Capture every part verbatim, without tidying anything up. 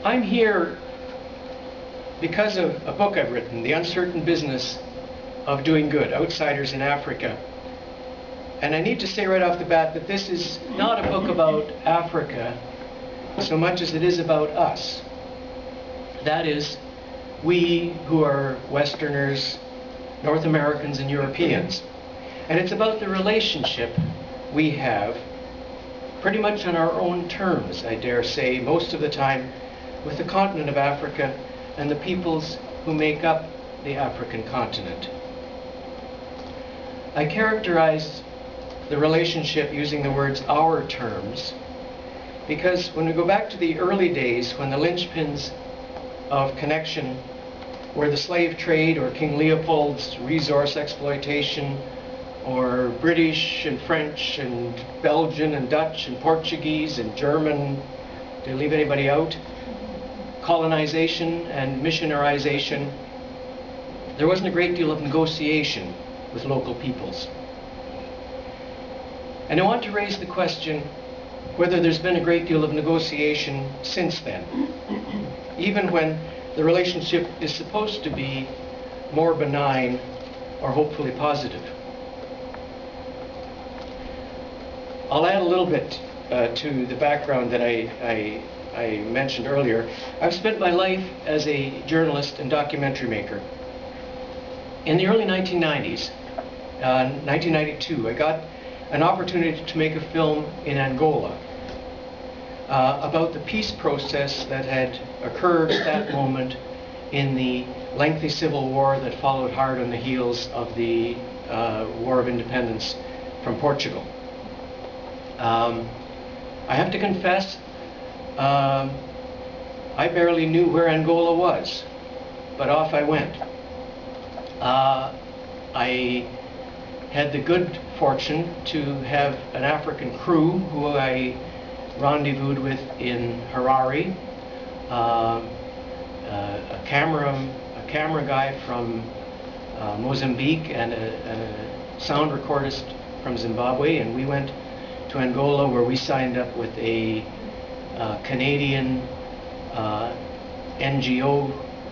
I'm here because of a book I've written, The Uncertain Business of Doing Good, Outsiders in Africa. And I need to say right off the bat that this is not a book about Africa so much as it is about us. That is, we who are Westerners, North Americans and Europeans. And it's about the relationship we have, pretty much on our own terms, I dare say, most of the time, with the continent of Africa and the peoples who make up the African continent. I characterize the relationship using the words our terms, because when we go back to the early days, when the linchpins of connection were the slave trade or King Leopold's resource exploitation, or British and French and Belgian and Dutch and Portuguese and German, did I leave anybody out? Colonization and missionarization, there wasn't a great deal of negotiation with local peoples. And I want to raise the question whether there's been a great deal of negotiation since then, even when the relationship is supposed to be more benign or hopefully positive. I'll add a little bit uh, to the background that I, I, I mentioned earlier. I've spent my life as a journalist and documentary maker. In the early nineteen nineties, uh, nineteen ninety-two, I got an opportunity to make a film in Angola uh, about the peace process that had occurred at that moment in the lengthy civil war that followed hard on the heels of the uh, War of Independence from Portugal. Um, I have to confess, um, I barely knew where Angola was, but off I went. Uh, I had the good fortune to have an African crew who I rendezvoused with in Harare, uh, uh, a camera, a camera guy from uh, Mozambique and a, a sound recordist from Zimbabwe, and we went to Angola, where we signed up with a uh, Canadian uh, N G O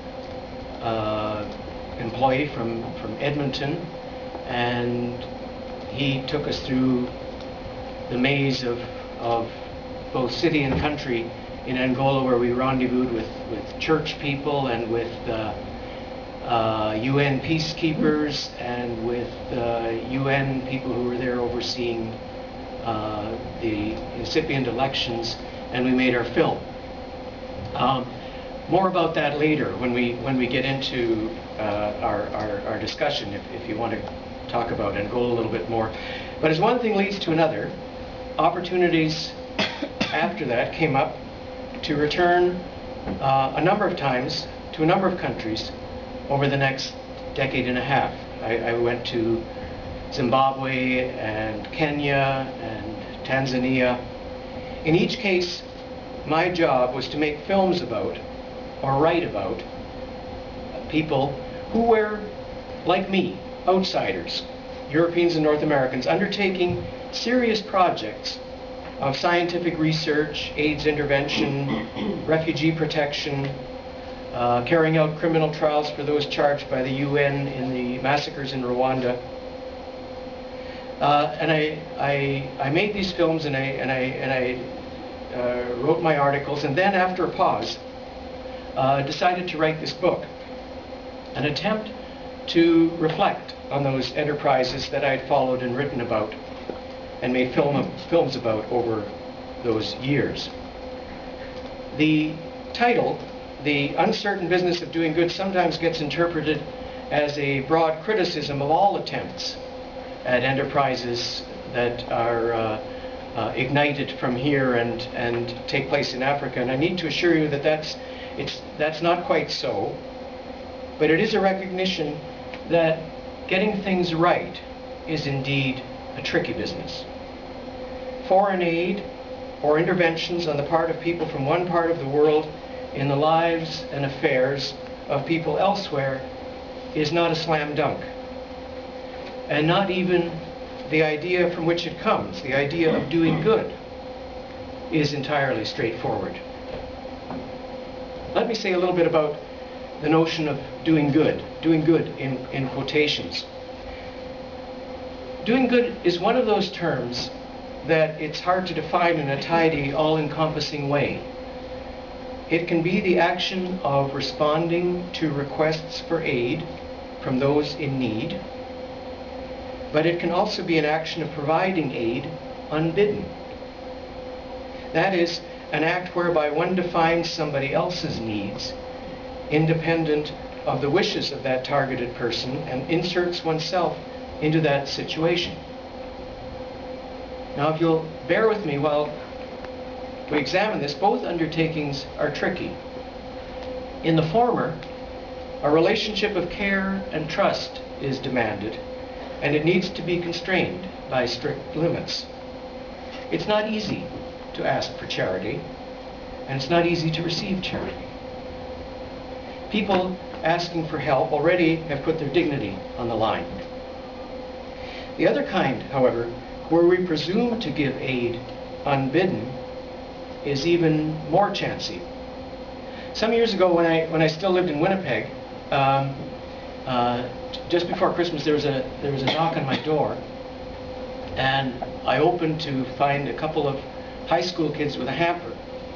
uh, employee from, from Edmonton, and he took us through the maze of, of both city and country in Angola, where we rendezvoused with, with church people and with uh, uh, U N peacekeepers and with uh, U N people who were there overseeing uh, the incipient elections, and we made our film. Um, more about that later when we when we get into uh, our, our, our discussion, if, if you want to talk about Angola a little bit more. But as one thing leads to another, opportunities after that came up to return uh, a number of times to a number of countries over the next decade and a half. I, I went to Zimbabwe and Kenya and Tanzania. In each case, my job was to make films about or write about people who were, like me, outsiders, Europeans and North Americans, undertaking serious projects of scientific research, AIDS intervention, refugee protection, uh, carrying out criminal trials for those charged by the U N in the massacres in Rwanda. Uh, and I, I, I made these films, and I, and I, and I uh, wrote my articles, and then after a pause, uh, decided to write this book, an attempt to reflect on those enterprises that I'd followed and written about and made film, films about over those years. The title, The Uncertain Business of Doing Good, sometimes gets interpreted as a broad criticism of all attempts at enterprises that are uh, uh, ignited from here and, and take place in Africa. And I need to assure you that that's, it's, that's not quite so, but it is a recognition that getting things right is indeed a tricky business. Foreign aid or interventions on the part of people from one part of the world in the lives and affairs of people elsewhere is not a slam dunk. And not even the idea from which it comes, the idea of doing good, is entirely straightforward. let me say a little bit about the notion of doing good, doing good in, in quotations. Doing good is one of those terms that it's hard to define in a tidy, all-encompassing way. It can be the action of responding to requests for aid from those in need, but it can also be an action of providing aid unbidden. That is, an act whereby one defines somebody else's needs, independent of the wishes of that targeted person, and inserts oneself into that situation. Now, if you'll bear with me while we examine this, both undertakings are tricky. In the former, a relationship of care and trust is demanded, and it needs to be constrained by strict limits. It's not easy to ask for charity, and it's not easy to receive charity. People asking for help already have put their dignity on the line. The other kind, however, where we presume to give aid unbidden, is even more chancy. Some years ago, when I when I still lived in Winnipeg, um, uh, just before Christmas, there was a there was a knock on my door, and I opened to find a couple of high school kids with a hamper,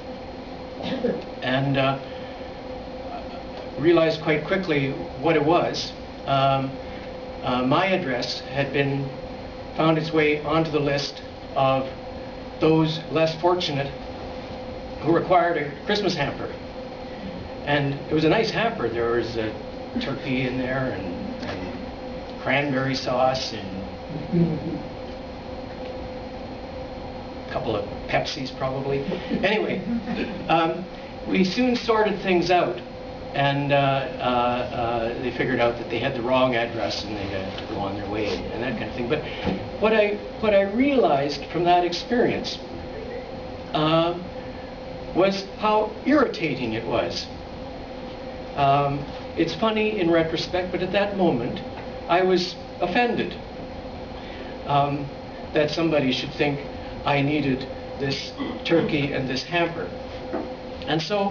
and uh, realized quite quickly what it was. Um, uh, my address had been found its way onto the list of those less fortunate who required a Christmas hamper. And it was a nice hamper. There was a turkey in there, and, and cranberry sauce, and a couple of Pepsis probably. Anyway, um, we soon sorted things out, and uh, uh, uh, they figured out that they had the wrong address and they had to go on their way, and, and that kind of thing. But what I, what I realized from that experience uh, was how irritating it was. Um, it's funny in retrospect, but at that moment I was offended um, that somebody should think I needed this turkey and this hamper. And so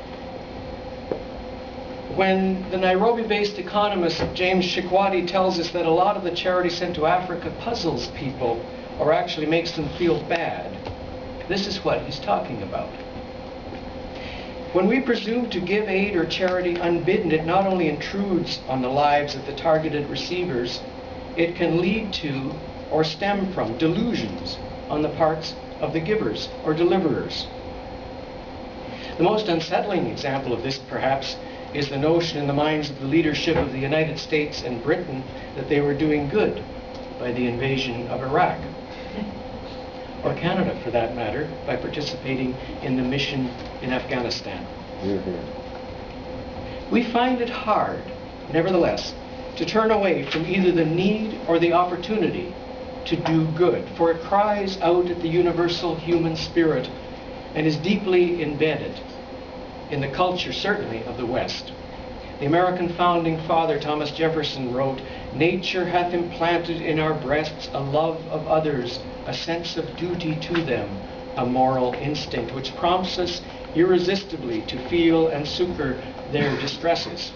when the Nairobi-based economist James Shikwati tells us that a lot of the charity sent to Africa puzzles people or actually makes them feel bad, this is what he's talking about. When we presume to give aid or charity unbidden, it not only intrudes on the lives of the targeted receivers, it can lead to or stem from delusions on the parts of the givers or deliverers. The most unsettling example of this, perhaps, is the notion in the minds of the leadership of the United States and Britain that they were doing good by the invasion of Iraq, or Canada for that matter, by participating in the mission in Afghanistan. Mm-hmm. We find it hard, nevertheless, to turn away from either the need or the opportunity to do good, for it cries out at the universal human spirit and is deeply embedded in the culture, certainly, of the West. The American founding father, Thomas Jefferson, wrote, "Nature hath implanted in our breasts a love of others, a sense of duty to them, a moral instinct, which prompts us irresistibly to feel and succor their distresses."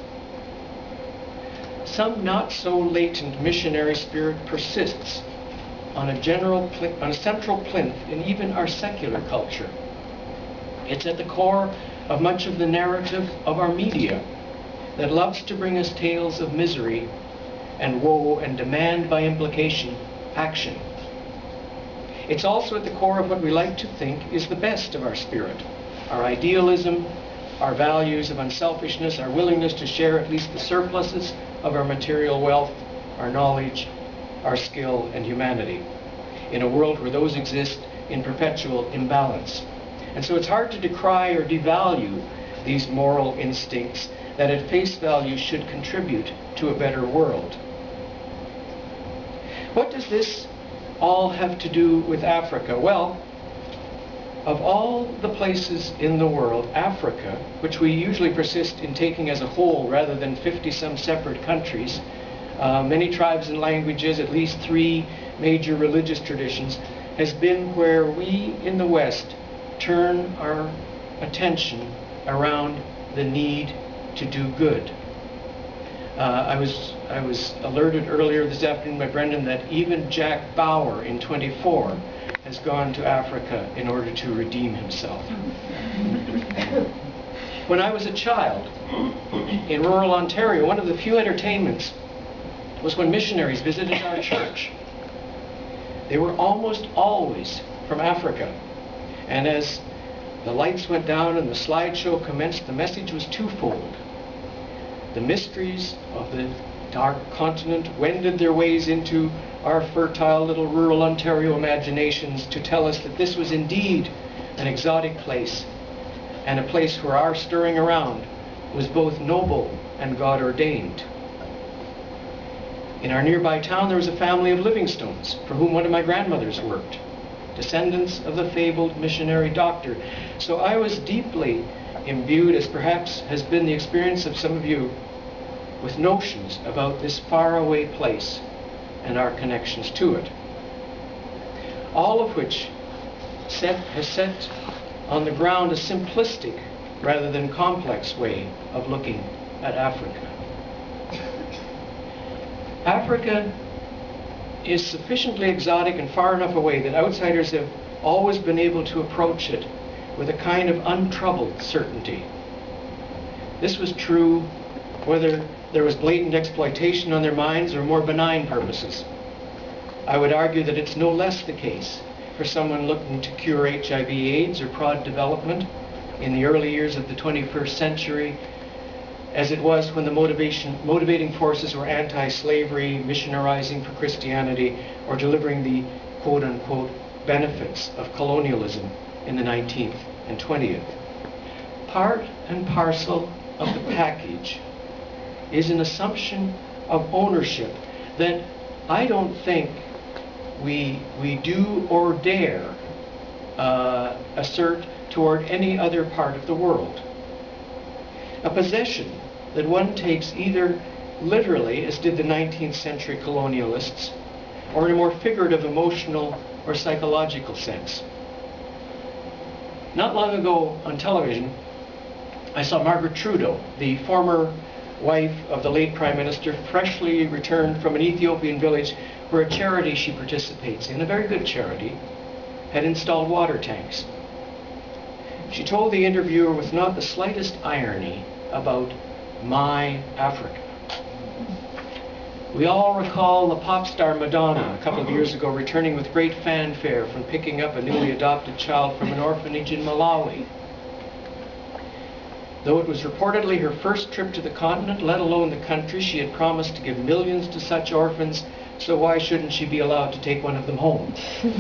Some not so latent missionary spirit persists on a general, on a central plinth in even our secular culture. It's at the core of much of the narrative of our media that loves to bring us tales of misery and woe and demand by implication action. It's also at the core of what we like to think is the best of our spirit, our idealism, our values of unselfishness, our willingness to share at least the surpluses of our material wealth, our knowledge, our skill, and humanity, in a world where those exist in perpetual imbalance. And so it's hard to decry or devalue these moral instincts that at face value should contribute to a better world. What does this all have to do with Africa? Well, of all the places in the world, Africa, which we usually persist in taking as a whole rather than fifty-some separate countries, uh, many tribes and languages, at least three major religious traditions, has been where we in the West turn our attention around the need to do good. Uh, I was I was alerted earlier this afternoon by Brendan that even Jack Bauer in twenty-four has gone to Africa in order to redeem himself. When I was a child in rural Ontario, one of the few entertainments was when missionaries visited our church. They were almost always from Africa. And as the lights went down and the slideshow commenced, the message was twofold. The mysteries of the dark continent wended their ways into our fertile little rural Ontario imaginations to tell us that this was indeed an exotic place, and a place where our stirring around was both noble and God-ordained. In our nearby town there was a family of Livingstones, for whom one of my grandmothers worked, descendants of the fabled missionary doctor. So I was deeply imbued, as perhaps has been the experience of some of you, with notions about this faraway place and our connections to it. All of which set, has set on the ground a simplistic rather than complex way of looking at Africa. Africa is sufficiently exotic and far enough away that outsiders have always been able to approach it with a kind of untroubled certainty. This was true whether there was blatant exploitation on their minds or more benign purposes. I would argue that it's no less the case for someone looking to cure H I V AIDS or prod development in the early years of the twenty-first century as it was when the motivation, motivating forces were anti-slavery, missionarizing for Christianity, or delivering the quote-unquote benefits of colonialism in the nineteenth and twentieth. Part and parcel of the package is an assumption of ownership that I don't think we, we do or dare uh, assert toward any other part of the world. A possession that one takes either literally, as did the nineteenth century colonialists, or in a more figurative, emotional, or psychological sense. Not long ago on television, I saw Margaret Trudeau, the former wife of the late Prime Minister, freshly returned from an Ethiopian village where a charity she participates in, a very good charity, had installed water tanks. She told the interviewer with not the slightest irony about my Africa. We all recall the pop star Madonna a couple of years ago returning with great fanfare from picking up a newly adopted child from an orphanage in Malawi. Though it was reportedly her first trip to the continent, let alone the country, she had promised to give millions to such orphans, so why shouldn't she be allowed to take one of them home?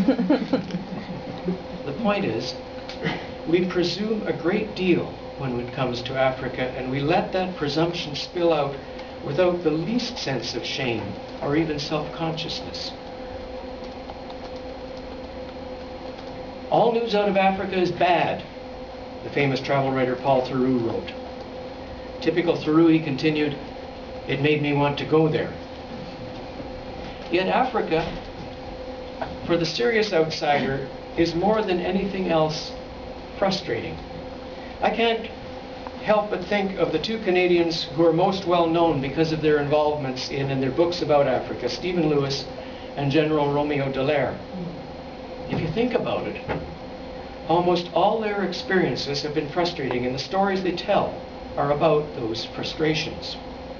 The point is, we presume a great deal when it comes to Africa, and we let that presumption spill out without the least sense of shame or even self-consciousness. All news out of Africa is bad, the famous travel writer Paul Theroux wrote. Typical Theroux, he continued, it made me want to go there. Yet Africa, for the serious outsider, is more than anything else frustrating. I can't help but think of the two Canadians who are most well known because of their involvements in and their books about Africa, Stephen Lewis and General Romeo Dallaire. If you think about it, almost all their experiences have been frustrating, and the stories they tell are about those frustrations.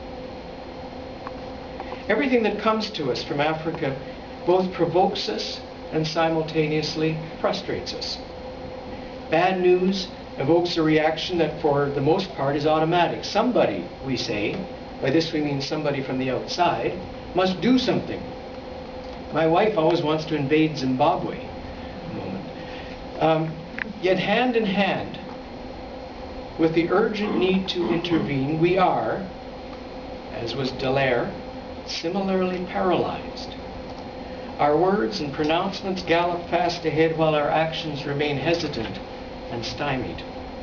Everything that comes to us from Africa both provokes us and simultaneously frustrates us. Bad news evokes a reaction that for the most part is automatic. Somebody, we say, by this we mean somebody from the outside, must do something. My wife always wants to invade Zimbabwe. A moment. Um, yet hand in hand with the urgent need to intervene, we are, as was Dallaire, similarly paralyzed. Our words and pronouncements gallop fast ahead while our actions remain hesitant and stymied.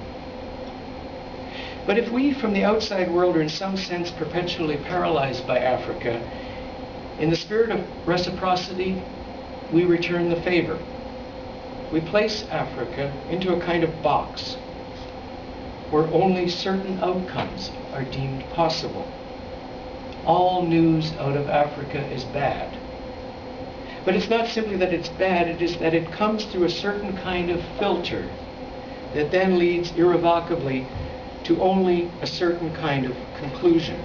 But if we from the outside world are in some sense perpetually paralyzed by Africa, in the spirit of reciprocity, we return the favor. We place Africa into a kind of box where only certain outcomes are deemed possible. All news out of Africa is bad. But it's not simply that it's bad, it is that it comes through a certain kind of filter that then leads irrevocably to only a certain kind of conclusion.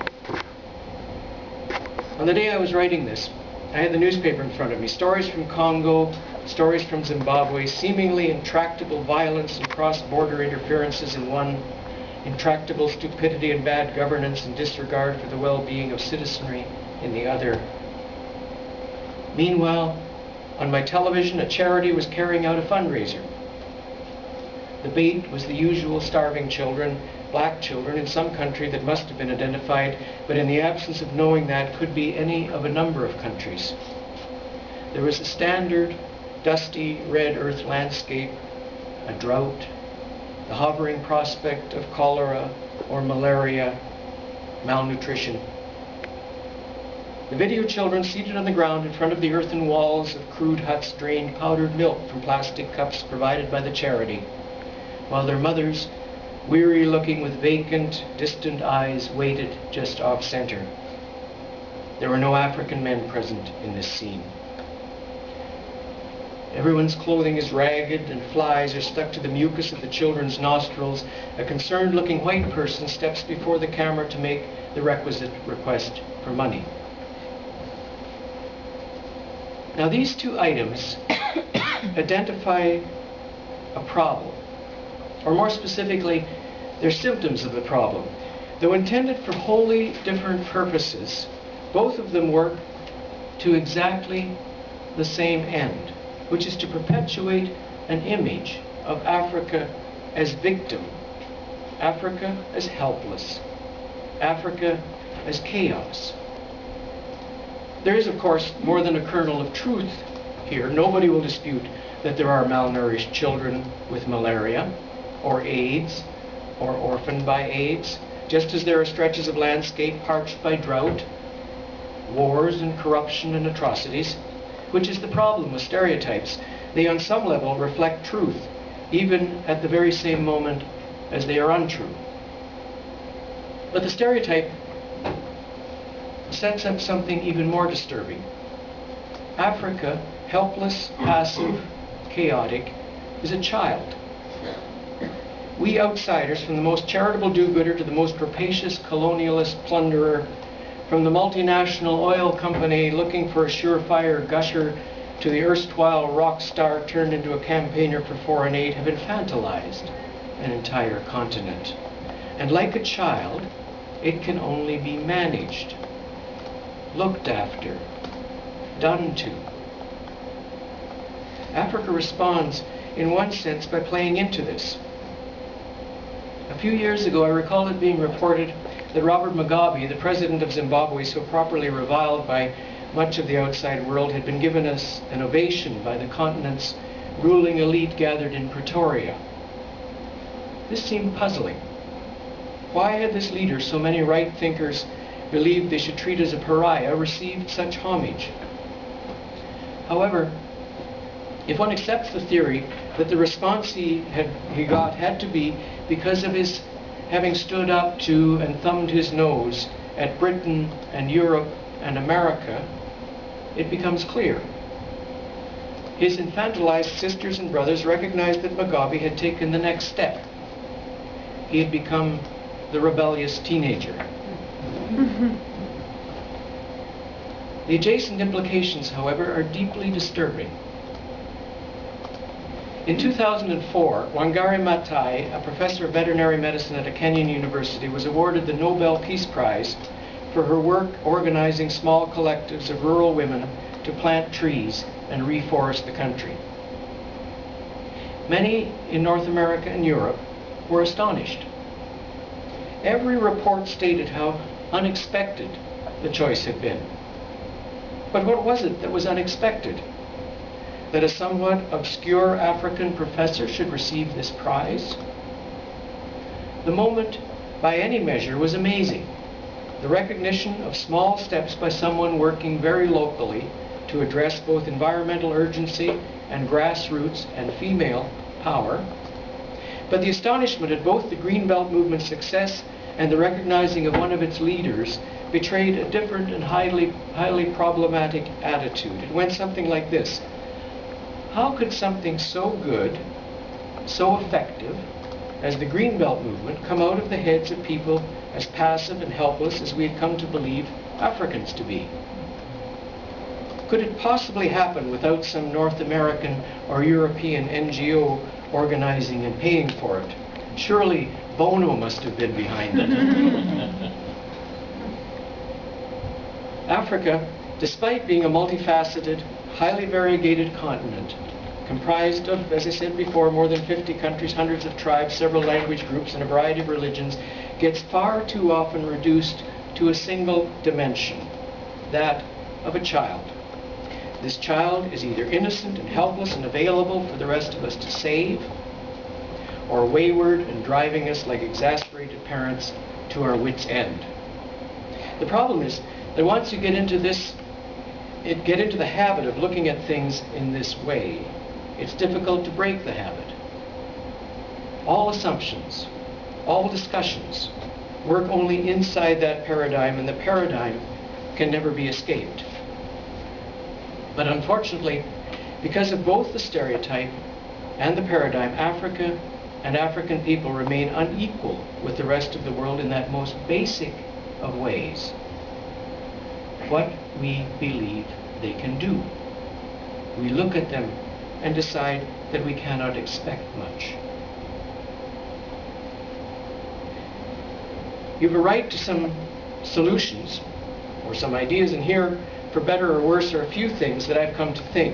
On the day I was writing this, I had the newspaper in front of me. Stories from Congo, stories from Zimbabwe, seemingly intractable violence and cross-border interferences in one, intractable stupidity and bad governance and disregard for the well-being of citizenry in the other. Meanwhile, on my television, a charity was carrying out a fundraiser. The bait was the usual starving children, black children in some country that must have been identified, but in the absence of knowing that, could be any of a number of countries. There was a standard, dusty, red earth landscape, a drought, the hovering prospect of cholera or malaria, malnutrition. The video children seated on the ground in front of the earthen walls of crude huts drained powdered milk from plastic cups provided by the charity, while their mothers, weary-looking with vacant, distant eyes, waited just off-center. There were no African men present in this scene. Everyone's clothing is ragged and flies are stuck to the mucus of the children's nostrils. A concerned-looking white person steps before the camera to make the requisite request for money. Now, these two items identify a problem, or more specifically, they're symptoms of the problem. Though intended for wholly different purposes, both of them work to exactly the same end, which is to perpetuate an image of Africa as victim, Africa as helpless, Africa as chaos. There is, of course, more than a kernel of truth here. Nobody will dispute that there are malnourished children with malaria, or AIDS, or orphaned by AIDS, just as there are stretches of landscape parched by drought, wars and corruption and atrocities, which is the problem with stereotypes. They on some level reflect truth, even at the very same moment as they are untrue. But the stereotype sets up something even more disturbing. Africa, helpless, passive, chaotic, is a child. We outsiders, from the most charitable do-gooder to the most rapacious colonialist plunderer, from the multinational oil company looking for a surefire gusher to the erstwhile rock star turned into a campaigner for foreign aid, have infantilized an entire continent. And like a child, it can only be managed, looked after, done to. Africa responds, in one sense, by playing into this. A few years ago, I recall it being reported that Robert Mugabe, the president of Zimbabwe, so properly reviled by much of the outside world, had been given us an ovation by the continent's ruling elite gathered in Pretoria. This seemed puzzling. Why had this leader, so many right thinkers believed they should treat as a pariah, received such homage? However, if one accepts the theory that the response he, had, he got had to be because of his having stood up to and thumbed his nose at Britain and Europe and America, it becomes clear. His infantilized sisters and brothers recognized that Mugabe had taken the next step. He had become the rebellious teenager. The adjacent implications, however, are deeply disturbing. In two thousand four, Wangari Maathai, a professor of veterinary medicine at a Kenyan university, was awarded the Nobel Peace Prize for her work organizing small collectives of rural women to plant trees and reforest the country. Many in North America and Europe were astonished. Every report stated how unexpected the choice had been. But what was it that was unexpected? That a somewhat obscure African professor should receive this prize? The moment, by any measure, was amazing. The recognition of small steps by someone working very locally to address both environmental urgency and grassroots and female power, But the astonishment at both the Greenbelt movement's success and the recognizing of one of its leaders betrayed a different and highly, highly problematic attitude. It went something like this. How could something so good, so effective, as the Greenbelt movement come out of the heads of people as passive and helpless as we had come to believe Africans to be? Could it possibly happen without some North American or European N G O organizing and paying for it? Surely Bono must have been behind it. Africa, despite being a multifaceted, highly variegated continent, comprised of, as I said before, more than fifty countries, hundreds of tribes, several language groups, and a variety of religions, gets far too often reduced to a single dimension, that of a child. This child is either innocent and helpless and available for the rest of us to save, or wayward and driving us like exasperated parents to our wits' end. The problem is that once you get into this, it, get into the habit of looking at things in this way, it's difficult to break the habit. All assumptions, all discussions work only inside that paradigm, and the paradigm can never be escaped. But unfortunately, because of both the stereotype and the paradigm, Africa and African people remain unequal with the rest of the world in that most basic of ways: what we believe they can do. We look at them and decide that we cannot expect much. You have a right to some solutions or some ideas, and here, for better or worse, are a few things that I've come to think.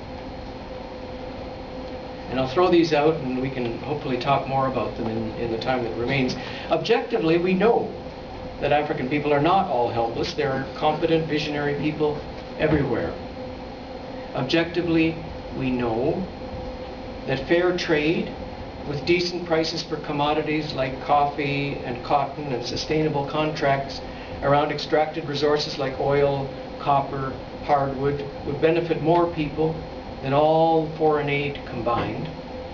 And I'll throw these out and we can hopefully talk more about them in, in the time that remains. Objectively, we know that African people are not all helpless. There are competent, visionary people everywhere. Objectively, we know that fair trade with decent prices for commodities like coffee and cotton and sustainable contracts around extracted resources like oil, copper, hardwood would benefit more people than all foreign aid combined.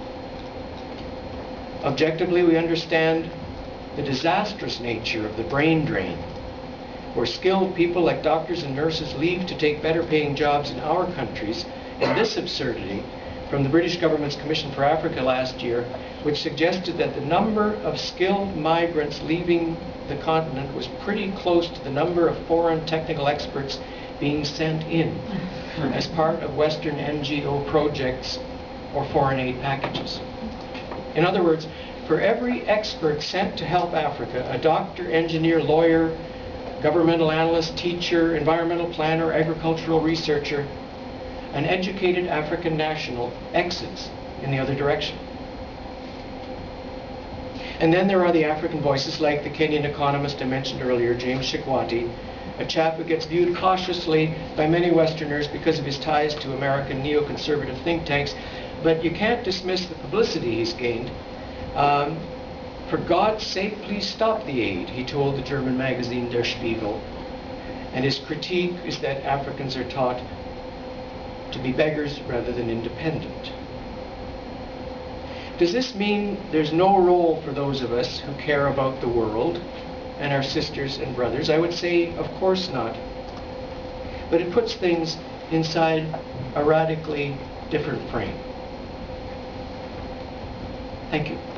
Objectively, we understand the disastrous nature of the brain drain, where skilled people like doctors and nurses leave to take better paying jobs in our countries, and this absurdity from the British government's Commission for Africa last year, which suggested that the number of skilled migrants leaving the continent was pretty close to the number of foreign technical experts being sent in as part of Western N G O projects or foreign aid packages. In other words, for every expert sent to help Africa, a doctor, engineer, lawyer, governmental analyst, teacher, environmental planner, agricultural researcher, an educated African national exits in the other direction. And then there are the African voices like the Kenyan economist I mentioned earlier, James Shikwati, a chap who gets viewed cautiously by many Westerners because of his ties to American neoconservative think tanks, but you can't dismiss the publicity he's gained. Um, for God's sake, please stop the aid, he told the German magazine Der Spiegel. And his critique is that Africans are taught to be beggars rather than independent. Does this mean there's no role for those of us who care about the world and our sisters and brothers? I would say, of course not. But it puts things inside a radically different frame. Thank you.